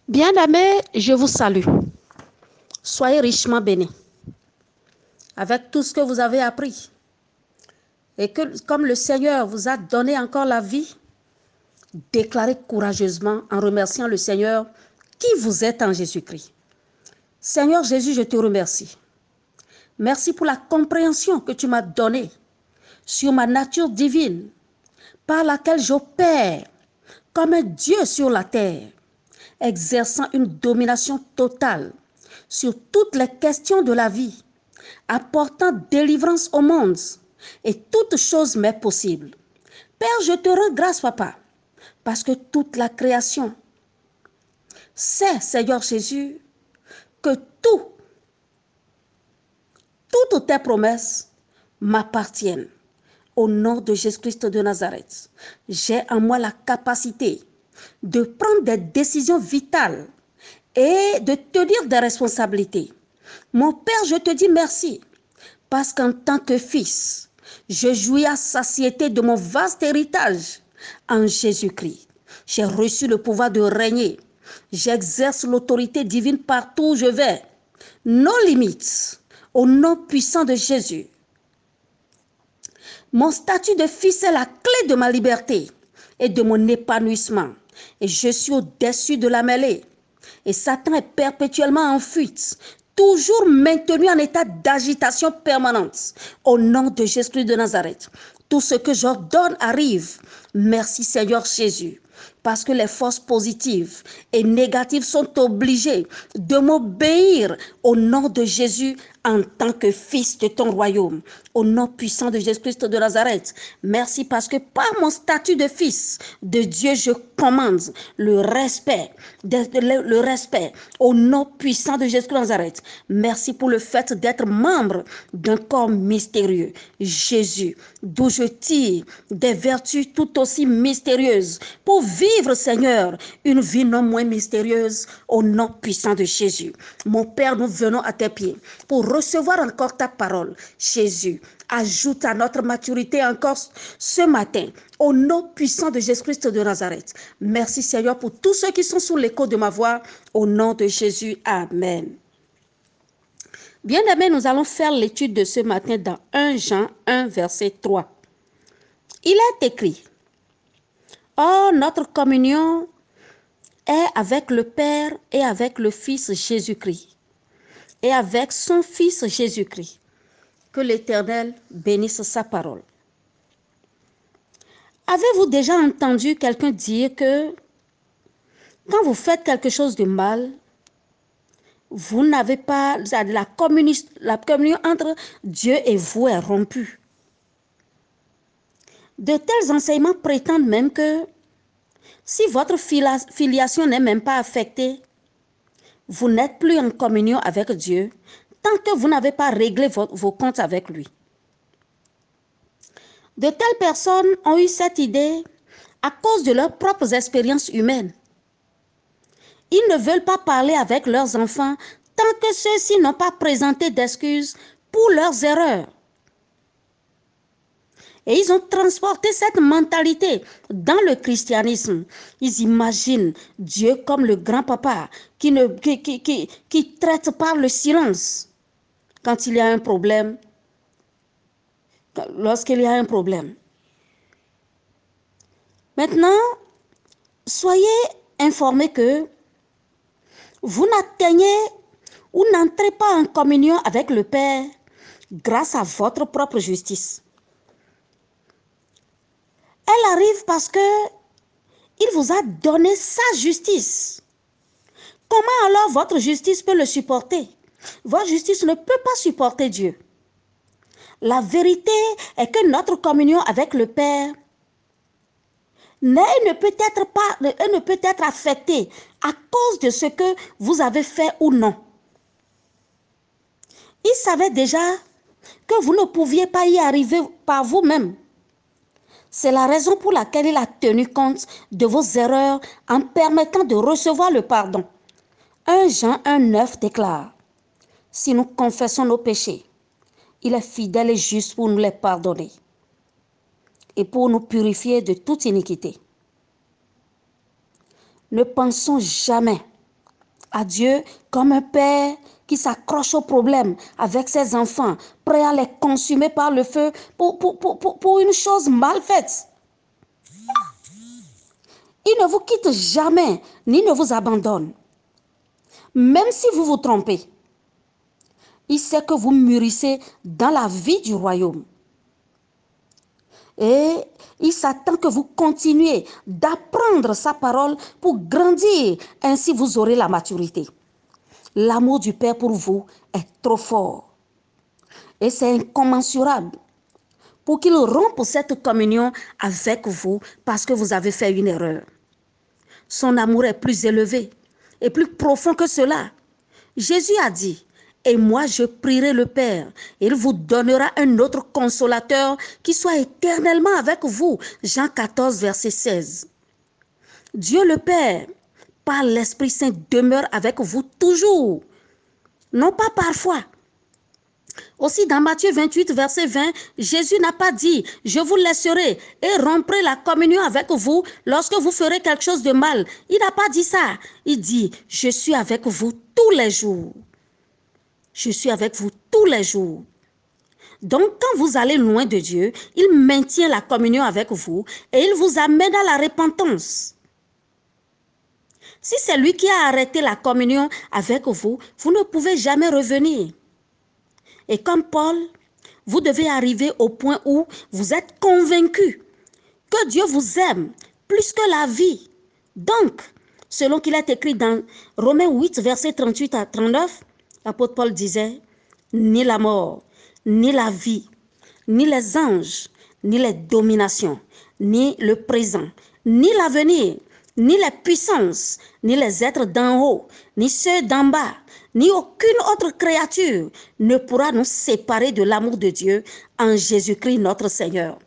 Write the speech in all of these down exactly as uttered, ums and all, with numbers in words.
Bien-aimés, je vous salue. Soyez richement bénis avec tout ce que vous avez appris. Et que, comme le Seigneur vous a donné encore la vie, déclarez courageusement en remerciant le Seigneur qui vous êtes en Jésus-Christ. Seigneur Jésus, je te remercie. Merci pour la compréhension que tu m'as donnée sur ma nature divine, par laquelle j'opère comme un Dieu sur la terre, exerçant une domination totale sur toutes les questions de la vie, apportant délivrance au monde, et toute chose m'est possible. Père, je te rends grâce, Papa, parce que toute la création sait, Seigneur Jésus, que tout, toutes tes promesses m'appartiennent. Au nom de Jésus-Christ de Nazareth, j'ai en moi la capacité de prendre des décisions vitales et de tenir des responsabilités. Mon Père, je te dis merci, parce qu'en tant que fils, je jouis à satiété de mon vaste héritage en Jésus-Christ. J'ai reçu le pouvoir de régner. J'exerce l'autorité divine partout où je vais. Nos limites, au nom puissant de Jésus. Mon statut de fils est la clé de ma liberté et de mon épanouissement. Et je suis au-dessus de la mêlée. Et Satan est perpétuellement en fuite, toujours maintenu en état d'agitation permanente. Au nom de Jésus de Nazareth, tout ce que j'ordonne arrive. Merci Seigneur Jésus, parce que les forces positives et négatives sont obligées de m'obéir au nom de Jésus en tant que fils de ton royaume. Au nom puissant de Jésus-Christ de Nazareth, merci parce que par mon statut de fils de Dieu, je commande le respect, le respect au nom puissant de Jésus-Christ de Nazareth. Merci pour le fait d'être membre d'un corps mystérieux, Jésus, d'où je tire des vertus tout aussi mystérieuses pour vivre, Seigneur, une vie non moins mystérieuse au nom puissant de Jésus. Mon Père, nous venons à tes pieds pour recevoir encore ta parole. Jésus, ajoute à notre maturité encore ce matin, au nom puissant de Jésus-Christ de Nazareth. Merci Seigneur pour tous ceux qui sont sous l'écho de ma voix, au nom de Jésus. Amen. Bien-aimés, nous allons faire l'étude de ce matin dans un Jean un, verset trois. Il est écrit: Or, notre communion est avec le Père et avec le Fils Jésus-Christ, et avec son Fils Jésus-Christ. Que l'Éternel bénisse sa parole. Avez-vous déjà entendu quelqu'un dire que quand vous faites quelque chose de mal, vous n'avez pas la communion, la communion entre Dieu et vous est rompue? De tels enseignements prétendent même que si votre filiation n'est même pas affectée, vous n'êtes plus en communion avec Dieu tant que vous n'avez pas réglé vos, vos comptes avec lui. De telles personnes ont eu cette idée à cause de leurs propres expériences humaines. Ils ne veulent pas parler avec leurs enfants tant que ceux-ci n'ont pas présenté d'excuses pour leurs erreurs. Et ils ont transporté cette mentalité dans le christianisme. Ils imaginent Dieu comme le grand-papa qui, ne, qui, qui, qui, qui traite par le silence quand il y a un problème. Lorsqu'il y a un problème. Maintenant, soyez informés que vous n'atteignez ou n'entrez pas en communion avec le Père grâce à votre propre justice. Elle arrive parce que il vous a donné sa justice. Comment alors votre justice peut le supporter? Votre justice ne peut pas supporter Dieu. La vérité est que notre communion avec le Père ne peut être pas, elle ne peut être affectée à cause de ce que vous avez fait ou non. Il savait déjà que vous ne pouviez pas y arriver par vous-même. C'est la raison pour laquelle il a tenu compte de vos erreurs en permettant de recevoir le pardon. un Jean un, neuf déclare: Si nous confessons nos péchés, il est fidèle et juste pour nous les pardonner et pour nous purifier de toute iniquité. Ne pensons jamais à Dieu comme un père qui s'accroche au problème avec ses enfants, prêt à les consumer par le feu pour, pour, pour, pour, pour une chose mal faite. Il ne vous quitte jamais, ni ne vous abandonne. Même si vous vous trompez, il sait que vous mûrissez dans la vie du royaume. Et il s'attend que vous continuiez d'apprendre sa parole pour grandir. Ainsi, vous aurez la maturité. L'amour du Père pour vous est trop fort. Et c'est incommensurable pour qu'il rompe cette communion avec vous parce que vous avez fait une erreur. Son amour est plus élevé et plus profond que cela. Jésus a dit, et moi je prierai le Père, il vous donnera un autre consolateur qui soit éternellement avec vous. Jean quatorze, verset seize. Dieu le Père, par l'Esprit Saint, demeure avec vous toujours, non pas parfois. Aussi dans Matthieu vingt-huit, verset vingt, Jésus n'a pas dit « Je vous laisserai et romprai la communion avec vous lorsque vous ferez quelque chose de mal ». Il n'a pas dit ça. Il dit « Je suis avec vous tous les jours ». Je suis avec vous tous les jours. Donc, quand vous allez loin de Dieu, il maintient la communion avec vous et il vous amène à la repentance. Si c'est lui qui a arrêté la communion avec vous, vous ne pouvez jamais revenir. Et comme Paul, vous devez arriver au point où vous êtes convaincu que Dieu vous aime plus que la vie. Donc, selon qu'il est écrit dans Romains huit, versets trente-huit à trente-neuf, l'apôtre Paul disait, ni la mort, ni la vie, ni les anges, ni les dominations, ni le présent, ni l'avenir, ni les puissances, ni les êtres d'en haut, ni ceux d'en bas, ni aucune autre créature ne pourra nous séparer de l'amour de Dieu en Jésus-Christ notre Seigneur.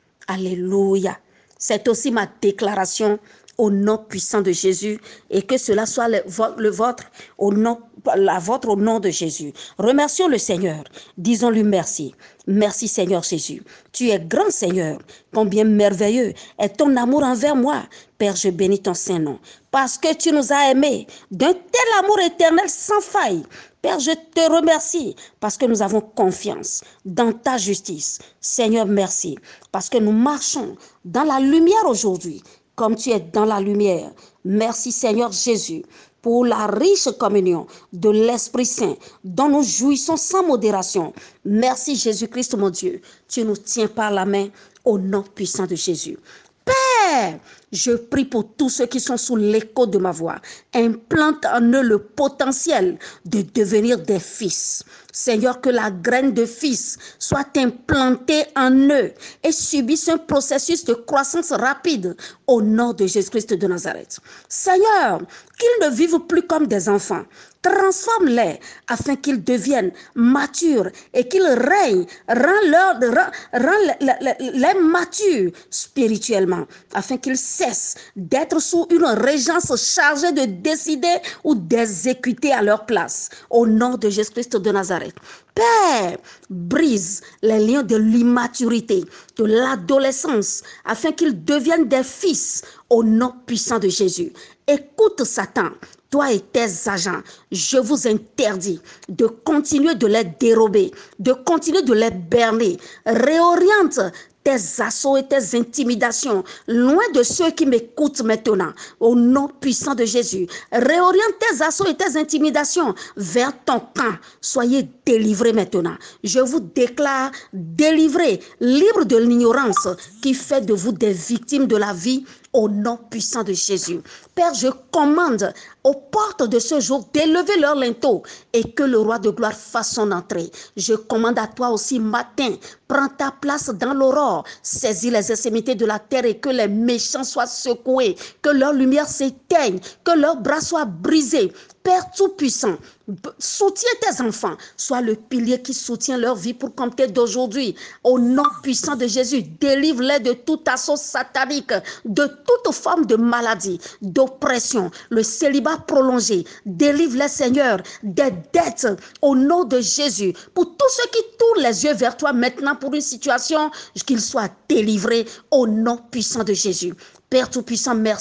Alléluia. C'est aussi ma déclaration au nom puissant de Jésus et que cela soit le, le vôtre au nom, la vôtre au nom de Jésus. Remercions le Seigneur. Disons-lui merci. Merci Seigneur Jésus. Tu es grand Seigneur. Combien merveilleux est ton amour envers moi. Père, je bénis ton saint nom. Parce que tu nous as aimés d'un tel amour éternel sans faille. Père, je te remercie parce que nous avons confiance dans ta justice. Seigneur, merci parce que nous marchons dans la lumière aujourd'hui comme tu es dans la lumière. Merci Seigneur Jésus pour la riche communion de l'Esprit Saint dont nous jouissons sans modération. Merci Jésus-Christ mon Dieu. Tu nous tiens par la main au nom puissant de Jésus. Père, je prie pour tous ceux qui sont sous l'écho de ma voix. Implante en eux le potentiel de devenir des fils. Seigneur, que la graine de fils soit implantée en eux et subisse un processus de croissance rapide au nom de Jésus-Christ de Nazareth. Seigneur, qu'ils ne vivent plus comme des enfants. Transforme-les afin qu'ils deviennent matures et qu'ils règnent. Rends-leur, rend, rend les, les matures spirituellement afin qu'ils cessent d'être sous une régence chargée de décider ou d'exécuter à leur place. Au nom de Jésus-Christ de Nazareth. Père, brise les liens de l'immaturité, de l'adolescence, afin qu'ils deviennent des fils au nom puissant de Jésus. Écoute Satan, toi et tes agents, je vous interdis de continuer de les dérober, de continuer de les berner. Réoriente tes assauts et tes intimidations, loin de ceux qui m'écoutent maintenant, au nom puissant de Jésus. Réoriente tes assauts et tes intimidations vers ton camp. Soyez délivrés maintenant. Je vous déclare délivrés, libres de l'ignorance qui fait de vous des victimes de la vie au nom puissant de Jésus. Père, je commande aux portes de ce jour d'élever leur linteau et que le roi de gloire fasse son entrée. Je commande à toi aussi matin, prends ta place dans l'aurore, saisis les extrémités de la terre et que les méchants soient secoués, que leur lumière s'éteigne, que leurs bras soient brisés. Père Tout-Puissant, soutiens tes enfants, sois le pilier qui soutient leur vie pour compter d'aujourd'hui. Au nom puissant de Jésus, délivre-les de tout assaut satanique, de toute forme de maladie, d'oppression, le célibat prolongé. Délivre-les, Seigneur, des dettes au nom de Jésus. Pour tous ceux qui tournent les yeux vers toi maintenant pour une situation, qu'ils soient délivrés au nom puissant de Jésus. Père Tout-Puissant, merci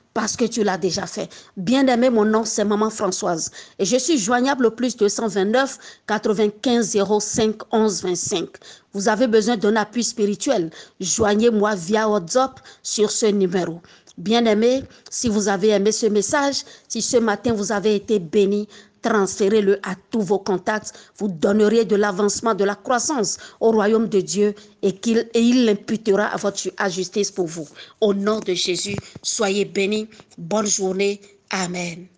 parce que tu l'as déjà fait. Bien-aimé, mon nom, c'est Maman Françoise. Et je suis joignable au plus deux cent vingt-neuf quatre-vingt-quinze zéro cinq onze vingt-cinq. Vous avez besoin d'un appui spirituel. Joignez-moi via WhatsApp sur ce numéro. Bien-aimé, si vous avez aimé ce message, si ce matin vous avez été béni, transférez-le à tous vos contacts. Vous donnerez de l'avancement, de la croissance au royaume de Dieu et, qu'il, et il l'imputera à votre à justice pour vous. Au nom de Jésus, soyez bénis. Bonne journée. Amen.